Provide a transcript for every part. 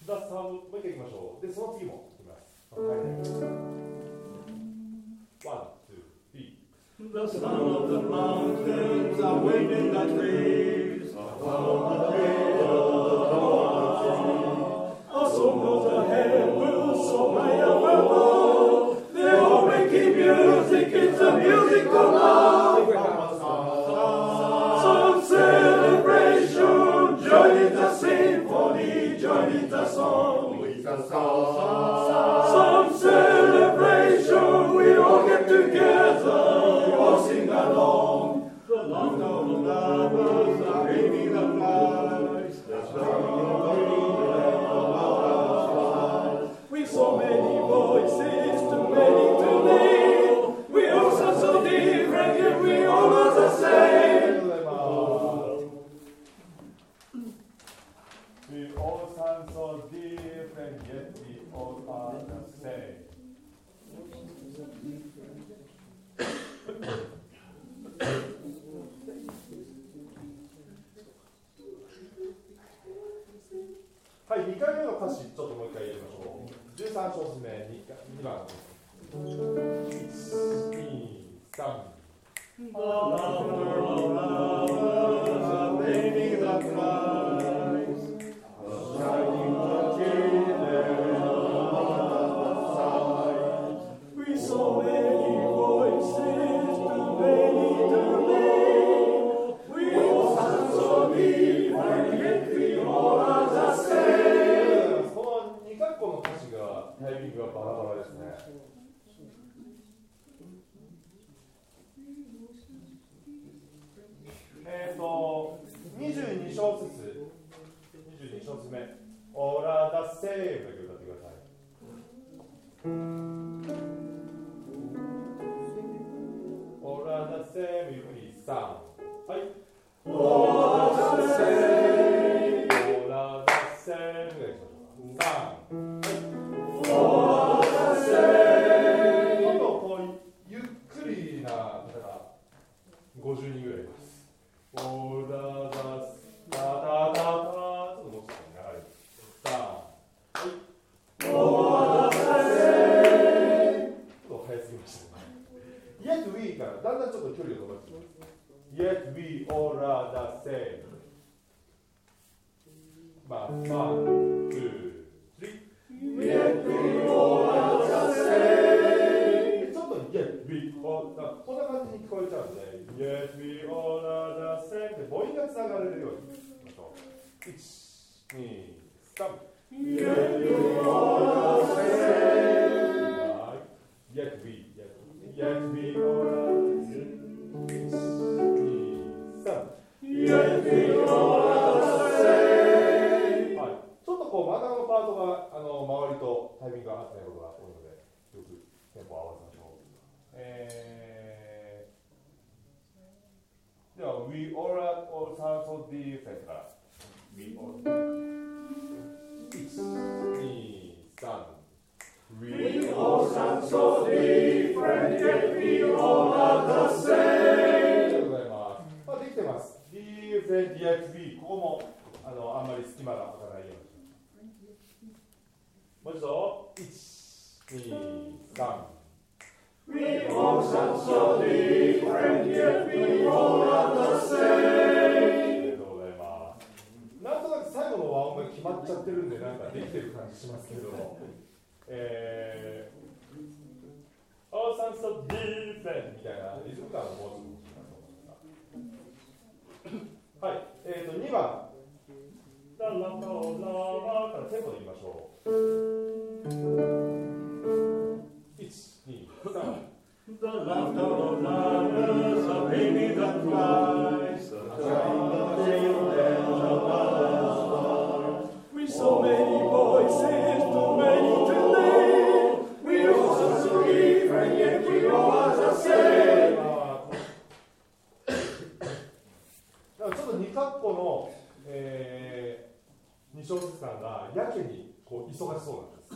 ザ・サウンド、もう一回いきましょう。で、その次もいきます。はい。1、2、3 The sound of the mountains are waving the trees, above the trees a song of the heavens, so high above. They all making music, it's the music of love. Some celebration, join in the symphony, join in the song. Some celebration, we all get together, all sing along. The laughter of the lovers, the baby that flies, the sound of with so many voices, too many to name. We all sound so different, yet we all are the same. We all sound so different, yet we all are the same. はい、2回目の歌詞、ちょっともう一回やりましょう。13小節目、2番。1、2、3。 The laughter of lovers, a baby that cries, the shining the children on the side. With so many voices, too many to name. We all sound so different, yet we all are the same. この2カッコの歌詞がタイミングがバラバラですね。22小節目、オラダセーブだけ歌ってください。オラダセーブゆっくり3、はい。オラダセーブ、オラダセーブでいきましょう。3、オラダセーブ。今度こうゆっくりな方が50人ぐらいいます。オラダスタタタタ、ちょっともうちょっと長い。3、はい。オラダセーブ。ちょっと早すぎましたね。Yet we からだんだんちょっと距離を伸ばしていきます。Yet we all are the same。まあ、1、2、3。Yet we all are the same。ちょっと Yet we all、こんな感じに聞こえちゃうんで、Yet we all are the same って母音がつながれるようにしましょう。1、2、3。Yet we all are the same。Yet we all are the same。Yet we all are the same。はい。ちょっとこう真ん中のパートが周りとタイミングが合ってないことが多いので、よくテンポを合わせましょう。では、We all sound so different から。We all 1、2、3。We all sound so different, yet we all are the same. ありがとうございます。まあ、できてます。Different, yet we。ここもあんまり隙間が空かないように。もう一度。1、2、3。 We all sound so different, yet we all are the same. ありがとうございます。なんとなく最後の和音が決まっちゃってるんで、なんかできてる感じしますけども。All sounds so different みたいなリズム感をもうちょっと聞きましょう。はい、2番。ラララララからテンポでいきましょう。1、2、3。 The laughter of lovers, a baby that flies, the shining the children of others' hearts. With so many voices, too many to name. We all sound so different, yet we all are the same. ちょっと2カッコの、2小節間がやけにこう忙しそうなんです。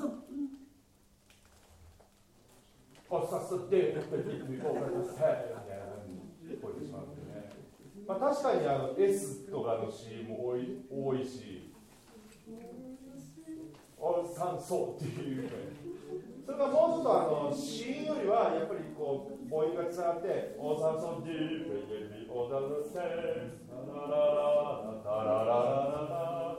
さすってみたいな感じに聞こえてしまうんでね。まあ、確かにS とかの C も多いし、 酸素っていうそれがもうちょっと子音よりはやっぱりこう母音がつながってオ酸素ディープエビオダルセスララララタララララ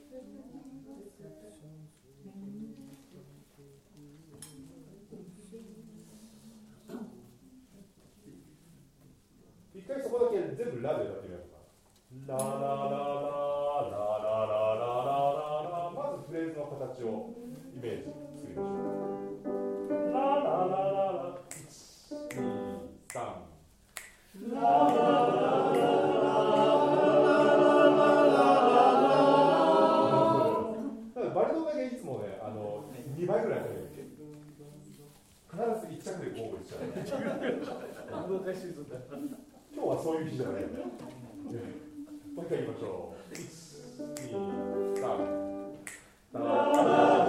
一回そこだけ全部ラで歌ってみようか。ララララララララララ、まずフレーズの形をイメージ作りましょう。ラララララ、1、2、3。ララララララ。バリの場合がいつもね、2倍ぐらいやってる。必ず1着でゴールしちゃう。難しいぞ。今日はそういう日じゃない。もう一回言いましょう。1、2、3。ラララララ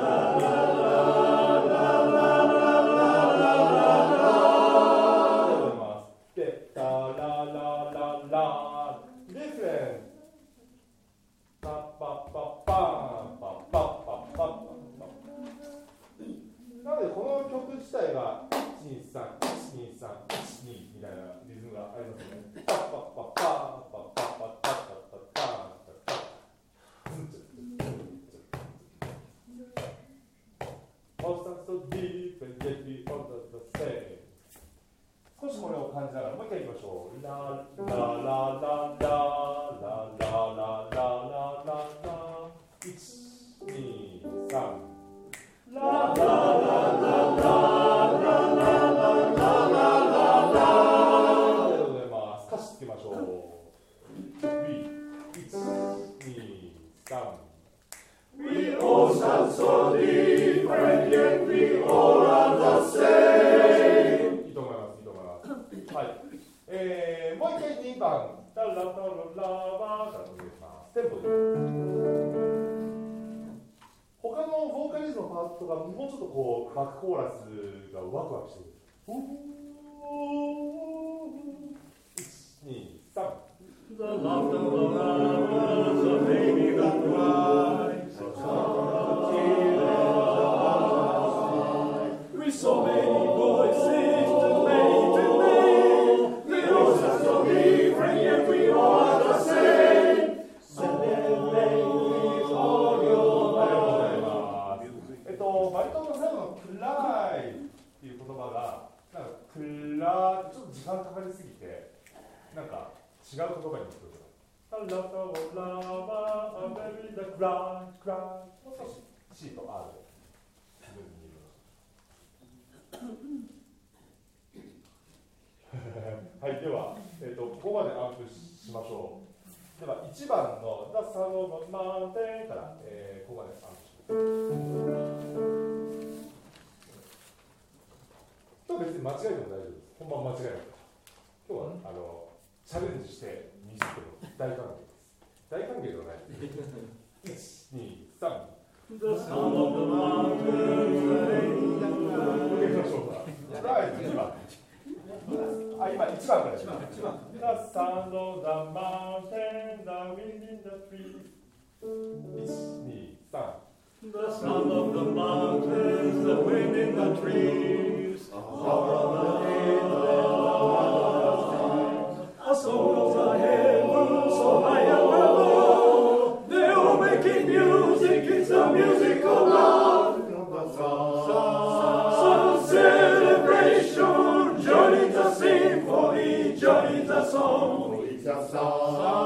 ラ。で、タララララ。リフレン。パッパッパッパンパッパッパッパッパッ。なのでこの曲自体が1、2、3、1、2、3、1、2みたいなリズムがありますよね。パッパッパッパッパッパッパッパッパッパッパッ。少しこれを感じながらもう一回言いましょう。ラララララララララララ。1、2、3。ララララララララララ。ありがとうございます。歌詞つけましょう。1、2、3。We all sound so different, yet we all are the same. いいと思います、いいと思います。はい。もう一回2番。タラタララバからお願いします。テンポで。他のボーカリズムのパートがもうちょっとこうバックコーラスがワクワクしてる。1、2、3。The laughter of lovers, a baby that cries, a child that with so many voices to make, they all sound so different, yet we all are the same. Celebrate all your life. バリトンの最後の暗いっていう言葉がなんか暗いちょっと時間かかりすぎてなんか違う言葉に聞こえる。ラララバアベリダクライクライ。もう少し C と R で自分に言います。はい、では、ここまでアップしましょう。では1番の The Sun of Mountain から、ここまでアップします。今日別に間違えても大丈夫です。本番間違えなくて。今日はチャレンジしてミスっても大歓迎です。大歓迎ではない。1、2、3。The sound of the mountains. もう一回いきましょうか。2番。今1番からです。The sound of the mountain, the wind in the trees. 1、2、3。The sound of the mountains, the wind in the trees, the power of the hills, a song of the heavens, so high and above. They're all making music, it's a music of love. Some celebration, join in the symphony, join in the song. It's a song.